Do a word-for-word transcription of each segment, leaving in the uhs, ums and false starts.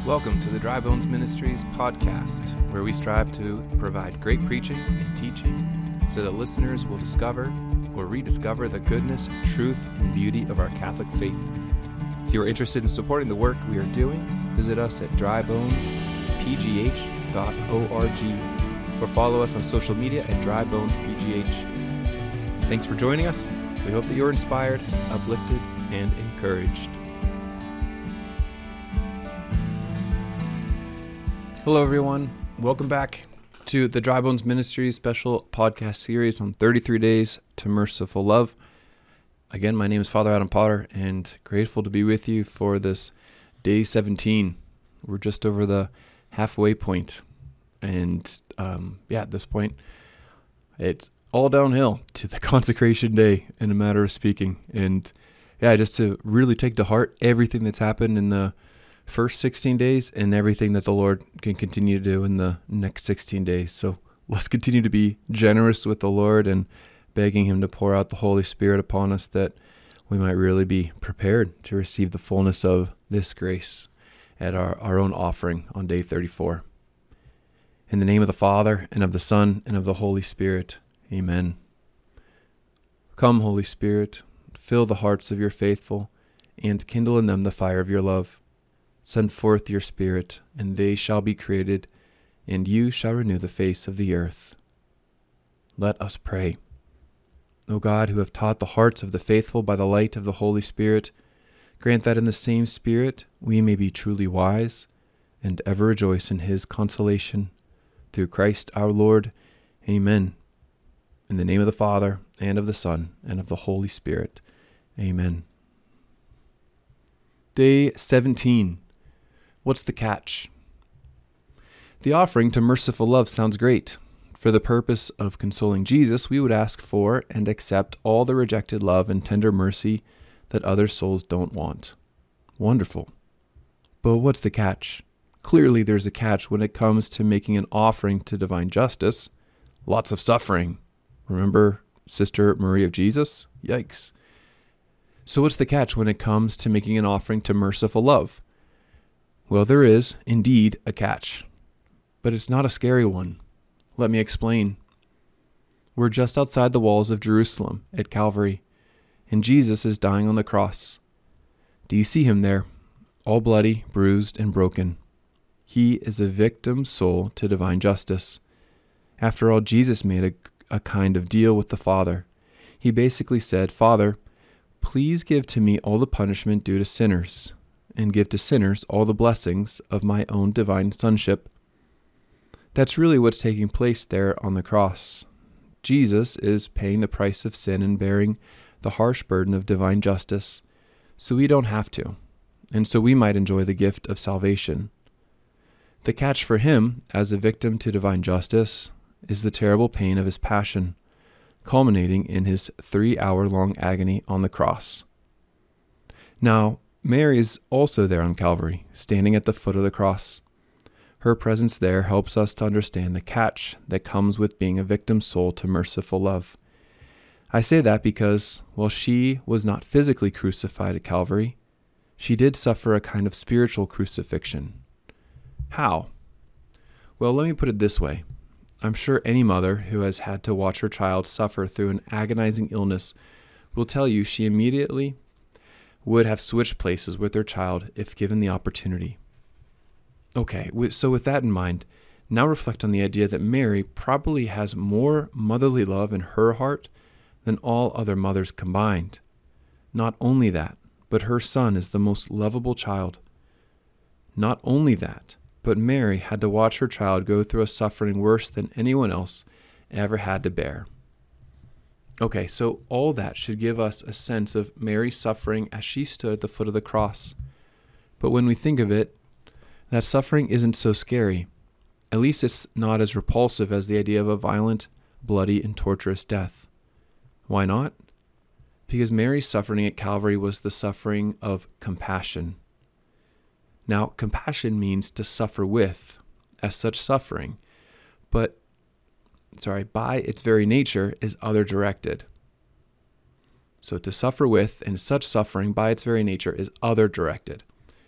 Welcome to the Dry Bones Ministries podcast, where we strive to provide great preaching and teaching so that listeners will discover or rediscover the goodness, truth, and beauty of our Catholic faith. If you are interested in supporting the work we are doing, visit us at dry bones p g h dot org or follow us on social media at dry bones p g h. Thanks for joining us. We hope that you're inspired, uplifted, and encouraged. Hello, everyone. Welcome back to the Dry Bones Ministries special podcast series on thirty-three Days to Merciful Love. Again, my name is Father Adam Potter, and grateful to be with you for this day seventeen. We're just over the halfway point, and um, yeah, at this point, it's all downhill to the consecration day, in a matter of speaking. And yeah, just to really take to heart everything that's happened in the first sixteen days and everything that the Lord can continue to do in the next sixteen days. So let's continue to be generous with the Lord and begging Him to pour out the Holy Spirit upon us, that we might really be prepared to receive the fullness of this grace at our, our own offering on day thirty-four. In the name of the Father, and of the Son, and of the Holy Spirit, amen. Come, Holy Spirit, fill the hearts of your faithful, and kindle in them the fire of your love. Send forth your Spirit, and they shall be created, and you shall renew the face of the earth. Let us pray. O God, who have taught the hearts of the faithful by the light of the Holy Spirit, grant that in the same Spirit we may be truly wise, and ever rejoice in His consolation. Through Christ our Lord. Amen. In the name of the Father, and of the Son, and of the Holy Spirit. Amen. Day seventeen. What's the catch? The offering to merciful love sounds great. For the purpose of consoling Jesus, we would ask for and accept all the rejected love and tender mercy that other souls don't want. Wonderful. But what's the catch? Clearly there's a catch when it comes to making an offering to divine justice. Lots of suffering. Remember Sister Marie of Jesus? Yikes. So what's the catch when it comes to making an offering to merciful love? Well, there is indeed a catch, but it's not a scary one. Let me explain. We're just outside the walls of Jerusalem at Calvary, and Jesus is dying on the cross. Do you see him there, all bloody, bruised, and broken? He is a victim soul to divine justice. After all, Jesus made a, a kind of deal with the Father. He basically said, Father, please give to me all the punishment due to sinners, and give to sinners all the blessings of my own divine sonship. That's really what's taking place there on the cross. Jesus is paying the price of sin and bearing the harsh burden of divine justice, so we don't have to, and so we might enjoy the gift of salvation. The catch for him, as a victim to divine justice, is the terrible pain of his passion, culminating in his three-hour-long agony on the cross. Now, Mary is also there on Calvary, standing at the foot of the cross. Her presence there helps us to understand the catch that comes with being a victim soul to merciful love. I say that because, while she was not physically crucified at Calvary, she did suffer a kind of spiritual crucifixion. How? Well, let me put it this way. I'm sure any mother who has had to watch her child suffer through an agonizing illness will tell you she immediately would have switched places with their child if given the opportunity. Okay, so with that in mind, now reflect on the idea that Mary probably has more motherly love in her heart than all other mothers combined. Not only that, but her son is the most lovable child. Not only that, but Mary had to watch her child go through a suffering worse than anyone else ever had to bear. Okay, so all that should give us a sense of Mary's suffering as she stood at the foot of the cross. But when we think of it, that suffering isn't so scary. At least it's not as repulsive as the idea of a violent, bloody, and torturous death. Why not? Because Mary's suffering at Calvary was the suffering of compassion. Now, compassion means to suffer with, as such suffering, but sorry, by its very nature is other-directed. So to suffer with and such suffering by its very nature is other-directed.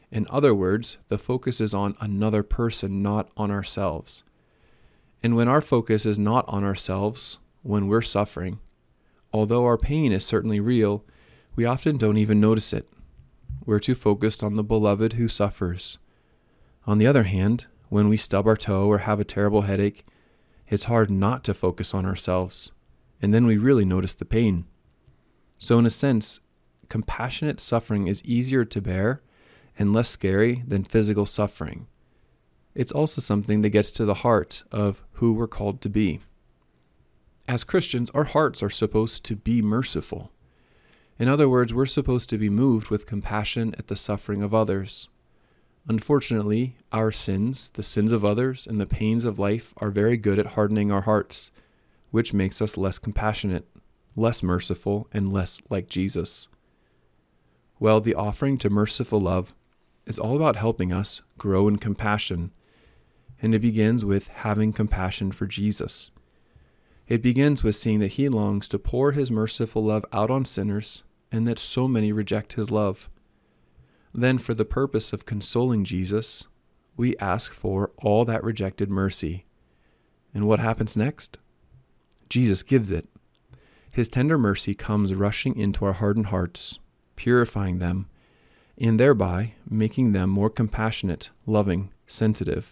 In other words, the focus is on another person, not on ourselves. And when our focus is not on ourselves, when we're suffering, although our pain is certainly real, we often don't even notice it. We're too focused on the beloved who suffers. On the other hand, when we stub our toe or have a terrible headache, it's hard not to focus on ourselves, and then we really notice the pain. So in a sense, compassionate suffering is easier to bear and less scary than physical suffering. It's also something that gets to the heart of who we're called to be. As Christians, our hearts are supposed to be merciful. In other words, we're supposed to be moved with compassion at the suffering of others. Unfortunately, our sins, the sins of others, and the pains of life are very good at hardening our hearts, which makes us less compassionate, less merciful, and less like Jesus. Well, the offering to merciful love is all about helping us grow in compassion, and it begins with having compassion for Jesus. It begins with seeing that he longs to pour his merciful love out on sinners, and that so many reject his love. Then, for the purpose of consoling Jesus, we ask for all that rejected mercy. And what happens next? Jesus gives it. His tender mercy comes rushing into our hardened hearts, purifying them, and thereby making them more compassionate, loving, sensitive.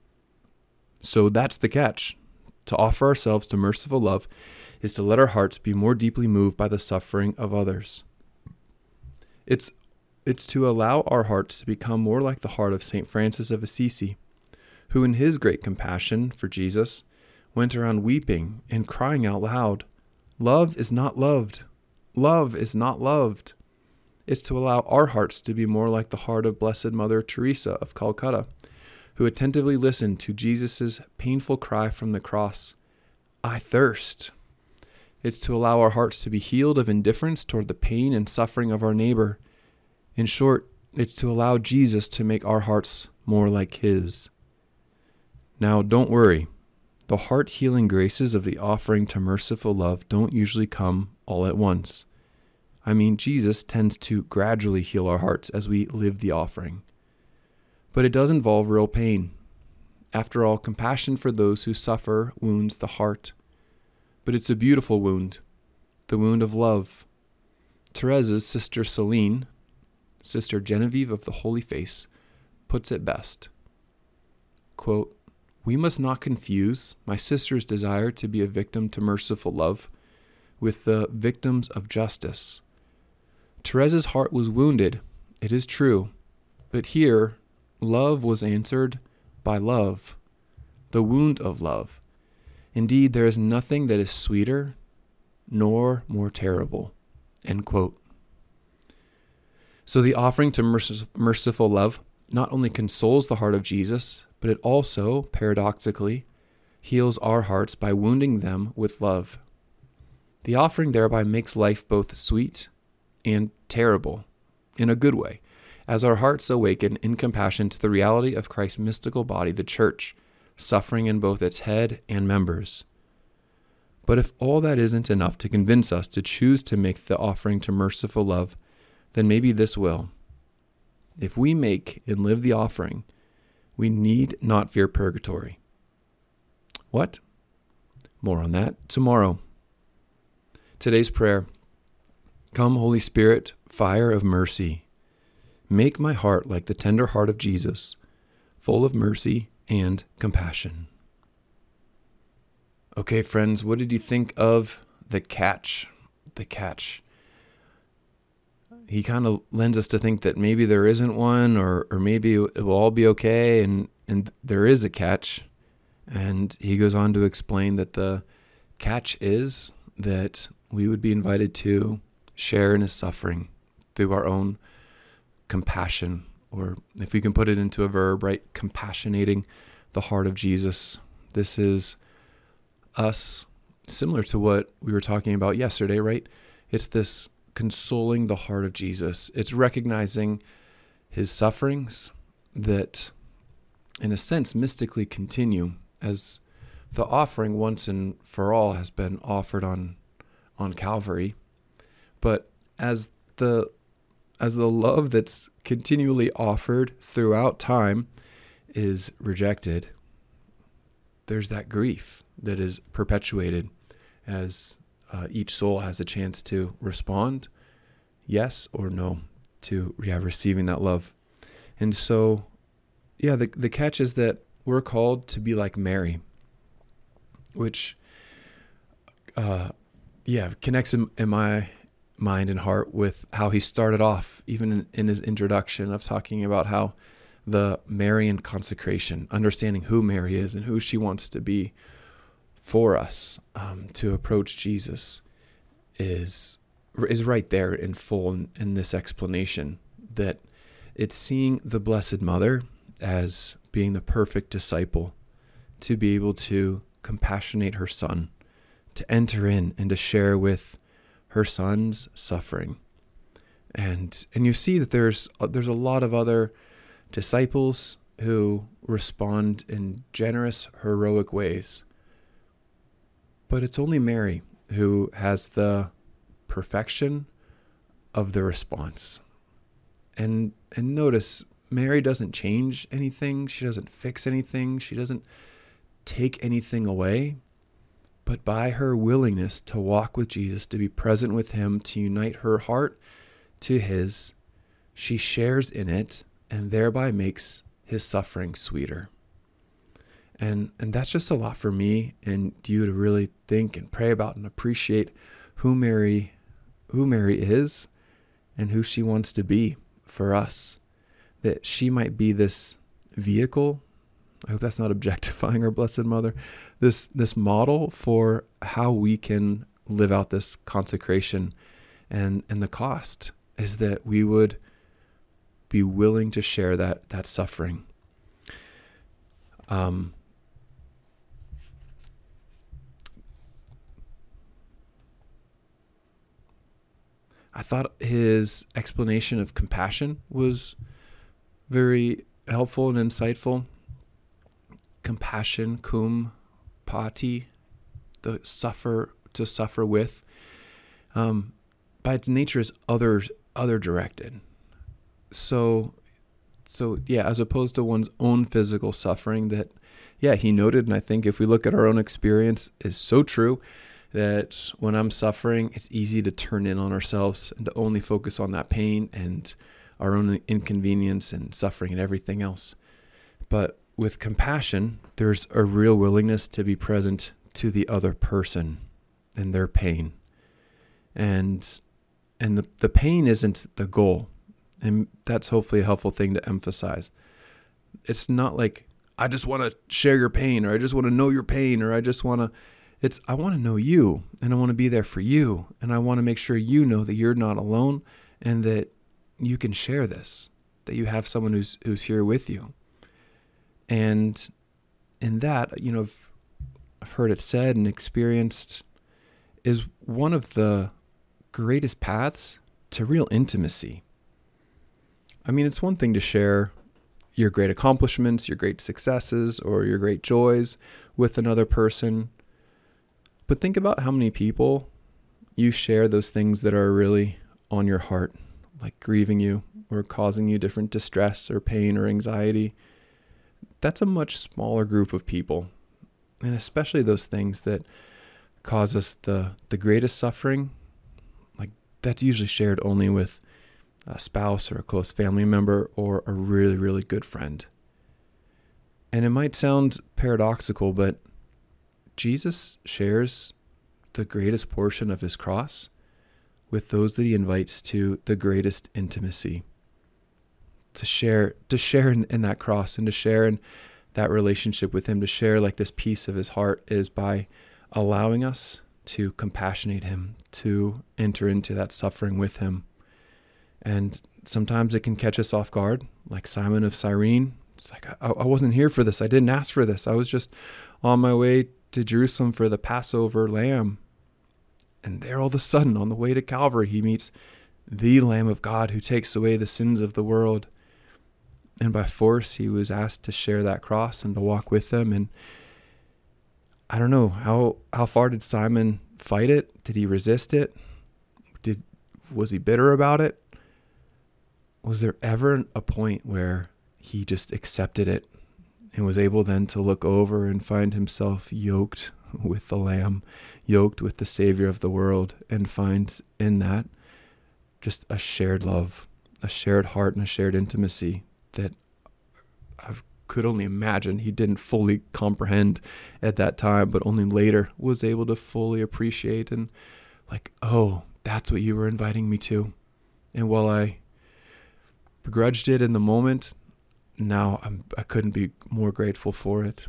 So that's the catch. To offer ourselves to merciful love is to let our hearts be more deeply moved by the suffering of others. It's It's to allow our hearts to become more like the heart of Saint Francis of Assisi, who in his great compassion for Jesus went around weeping and crying out loud, "Love is not loved. Love is not loved." It's to allow our hearts to be more like the heart of Blessed Mother Teresa of Calcutta, who attentively listened to Jesus' painful cry from the cross, "I thirst." It's to allow our hearts to be healed of indifference toward the pain and suffering of our neighbor. In short, it's to allow Jesus to make our hearts more like his. Now, don't worry. The heart-healing graces of the offering to merciful love don't usually come all at once. I mean, Jesus tends to gradually heal our hearts as we live the offering. But it does involve real pain. After all, compassion for those who suffer wounds the heart. But it's a beautiful wound, the wound of love. Therese's sister Celine, Sister Genevieve of the Holy Face, puts it best. Quote, "We must not confuse my sister's desire to be a victim to merciful love with the victims of justice. Therese's heart was wounded, it is true, but here love was answered by love, the wound of love. Indeed, there is nothing that is sweeter nor more terrible." End quote. So the offering to merc- merciful love not only consoles the heart of Jesus, but it also, paradoxically, heals our hearts by wounding them with love. The offering thereby makes life both sweet and terrible, in a good way, as our hearts awaken in compassion to the reality of Christ's mystical body, the Church, suffering in both its head and members. But if all that isn't enough to convince us to choose to make the offering to merciful love, then maybe this will. If we make and live the offering, we need not fear purgatory. What? More on that tomorrow. Today's prayer. Come, Holy Spirit, fire of mercy. Make my heart like the tender heart of Jesus, full of mercy and compassion. Okay, friends, what did you think of the catch? The catch. He kind of lends us to think that maybe there isn't one, or or maybe it will all be okay, and, and there is a catch. And he goes on to explain that the catch is that we would be invited to share in his suffering through our own compassion, or if we can put it into a verb, right, compassionating the heart of Jesus. This is us, similar to what we were talking about yesterday, right? It's this consoling the heart of Jesus. It's recognizing his sufferings that, in a sense, mystically continue as the offering once and for all has been offered on on Calvary. But as the as the love that's continually offered throughout time is rejected, there's that grief that is perpetuated as uh, each soul has a chance to respond yes or no to yeah, receiving that love. And so, yeah, the the catch is that we're called to be like Mary, which, uh, yeah, connects in, in my mind and heart with how he started off, even in, in his introduction of talking about how the Marian consecration, understanding who Mary is and who she wants to be for us um, to approach Jesus, is is right there in full in, in this explanation, that it's seeing the Blessed Mother as being the perfect disciple to be able to compassionate her son, to enter in and to share with her son's suffering. And and you see that there's there's a lot of other disciples who respond in generous, heroic ways. But it's only Mary who has the perfection of the response. And and notice, Mary doesn't change anything. She doesn't fix anything. She doesn't take anything away. But by her willingness to walk with Jesus, to be present with him, to unite her heart to his, she shares in it and thereby makes his suffering sweeter. And and that's just a lot for me and you to really think and pray about and appreciate who Mary, who Mary is and who she wants to be for us. That she might be this vehicle. I hope that's not objectifying our Blessed Mother. This this model for how we can live out this consecration. And and the cost is that we would be willing to share that that suffering. Um, I thought his explanation of compassion was very helpful and insightful. Compassion, cum pati, the suffer, to suffer with, um, by its nature is other, other directed. So, so yeah, as opposed to one's own physical suffering that, yeah, he noted, and I think if we look at our own experience, is so true, that when I'm suffering, it's easy to turn in on ourselves and to only focus on that pain and our own inconvenience and suffering and everything else. But with compassion, there's a real willingness to be present to the other person and their pain. And and the, the pain isn't the goal. And that's hopefully a helpful thing to emphasize. It's not like, I just want to share your pain, or I just want to know your pain, or I just want to, it's, I want to know you, and I want to be there for you. And I want to make sure you know that you're not alone and that you can share this, that you have someone who's who's here with you. And in that, you know, I've, I've heard it said and experienced, is one of the greatest paths to real intimacy. I mean, it's one thing to share your great accomplishments, your great successes, or your great joys with another person. But think about how many people you share those things that are really on your heart, like grieving you or causing you different distress or pain or anxiety. That's a much smaller group of people. And especially those things that cause us the, the greatest suffering, like that's usually shared only with a spouse or a close family member or a really, really good friend. And it might sound paradoxical, but Jesus shares the greatest portion of his cross with those that he invites to the greatest intimacy. To share, to share in, in that cross and to share in that relationship with him, to share like this piece of his heart, is by allowing us to compassionate him, to enter into that suffering with him. And sometimes it can catch us off guard, like Simon of Cyrene. It's like, I, I wasn't here for this. I didn't ask for this. I was just on my way to Jerusalem for the Passover lamb. And there all of a sudden, on the way to Calvary, he meets the Lamb of God who takes away the sins of the world. And by force, he was asked to share that cross and to walk with them. And I don't know, how how far did Simon fight it? Did he resist it? Did was he bitter about it? was there ever a point where he just accepted it and was able then to look over and find himself yoked with the Lamb, yoked with the Savior of the world, and find in that just a shared love, a shared heart, and a shared intimacy that I could only imagine he didn't fully comprehend at that time, but only later was able to fully appreciate, and like, oh, that's what you were inviting me to. And while I begrudged it in the moment, now I'm, I couldn't be more grateful for it.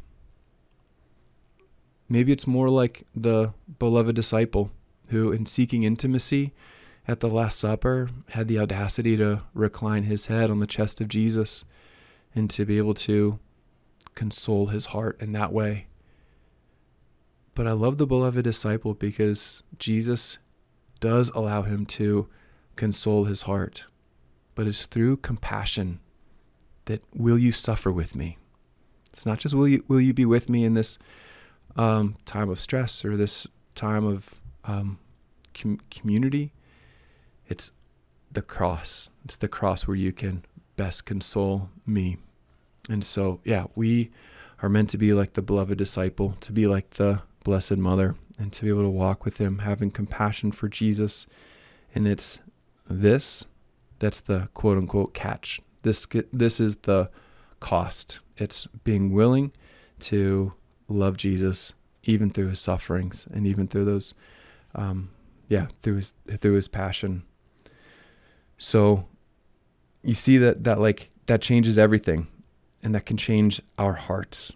Maybe it's more like the beloved disciple who, in seeking intimacy at the Last Supper, had the audacity to recline his head on the chest of Jesus and to be able to console his heart in that way. But I love the beloved disciple because Jesus does allow him to console his heart, but it's through compassion that will you suffer with me? It's not just will you will you be with me in this um, time of stress or this time of um, com- community. It's the cross. It's the cross where you can best console me. And so, yeah, we are meant to be like the beloved disciple, to be like the Blessed Mother, and to be able to walk with him, having compassion for Jesus. And it's this, that's the quote unquote catch. This, this is the cost. It's being willing to love Jesus even through his sufferings and even through those, um, yeah, through his, through his passion. So you see that, that like, that changes everything, and that can change our hearts.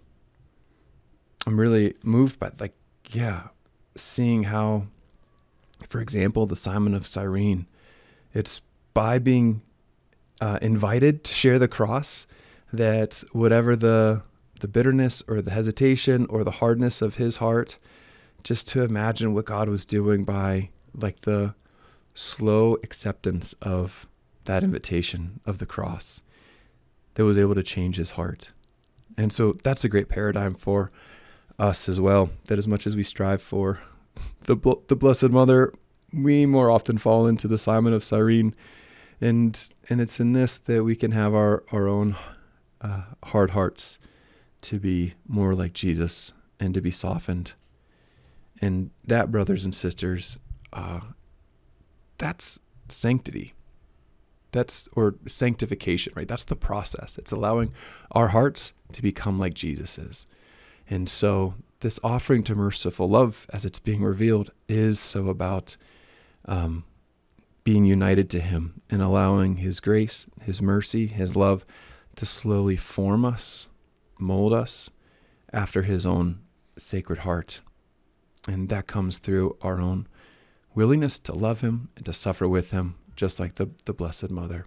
I'm really moved by like, yeah, seeing how, for example, the Simon of Cyrene, it's by being uh, invited to share the cross that whatever the the bitterness or the hesitation or the hardness of his heart, just to imagine what God was doing by like the slow acceptance of that invitation of the cross that was able to change his heart. And so that's a great paradigm for us as well, that as much as we strive for the the Blessed Mother, we more often fall into the Simon of Cyrene. And and it's in this that we can have our, our own uh, hard hearts to be more like Jesus and to be softened. And that, brothers and sisters, uh, that's sanctity. That's, or sanctification, right? That's the process. It's allowing our hearts to become like Jesus's. And so this offering to merciful love, as it's being revealed, is so about um, being united to him and allowing his grace, his mercy, his love to slowly form us, mold us after his own sacred heart. And that comes through our own willingness to love him and to suffer with him, just like the, the Blessed Mother.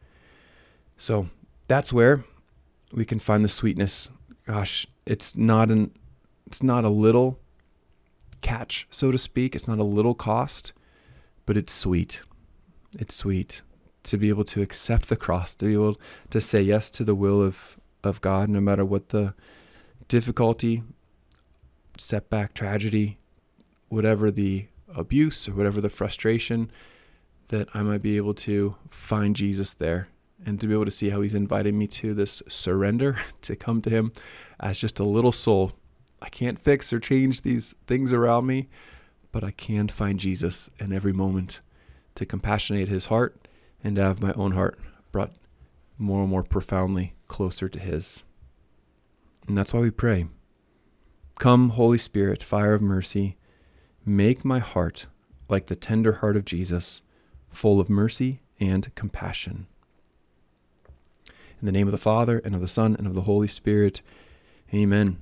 So that's where we can find the sweetness. Gosh, it's not an, it's not a little catch, so to speak. It's not a little cost, but it's sweet. It's sweet to be able to accept the cross, to be able to say yes to the will of, of God, no matter what the difficulty, setback, tragedy, whatever the abuse or whatever the frustration, that I might be able to find Jesus there and to be able to see how he's inviting me to this surrender, to come to him as just a little soul. I can't fix or change these things around me, but I can find Jesus in every moment, to compassionate his heart and to have my own heart brought more and more profoundly closer to his. And that's why we pray. Come, Holy Spirit, fire of mercy, make my heart like the tender heart of Jesus, full of mercy and compassion. In the name of the Father, and of the Son, and of the Holy Spirit, amen.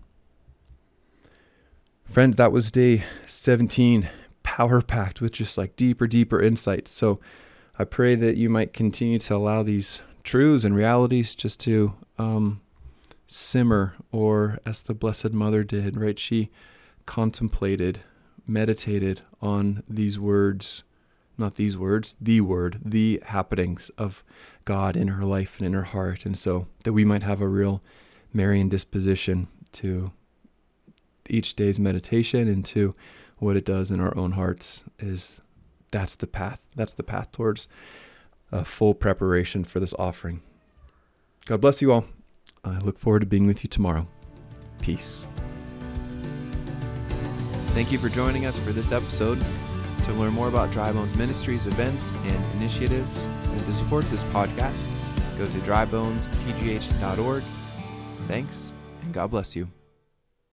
Friends, that was day seventeen, power-packed with just like deeper, deeper insights. So I pray that you might continue to allow these truths and realities just to um, simmer, or as the Blessed Mother did, right? She contemplated, meditated on these words, not these words, the word, the happenings of God in her life and in her heart. And so that we might have a real Marian disposition to each day's meditation and to what it does in our own hearts, is that's the path. That's the path towards a full preparation for this offering. God bless you all. I look forward to being with you tomorrow. Peace. Thank you for joining us for this episode. To learn more about Dry Bones Ministries events and initiatives, and to support this podcast, go to dry bones p g h dot org. Thanks, and God bless you.